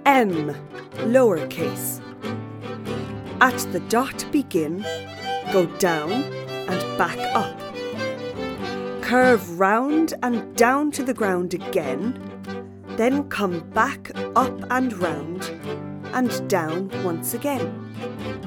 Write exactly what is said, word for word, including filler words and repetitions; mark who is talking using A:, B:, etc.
A: M, lowercase. At the dot begin, go down and back up. Curve round and down to the ground again, then come back up and round and down once again.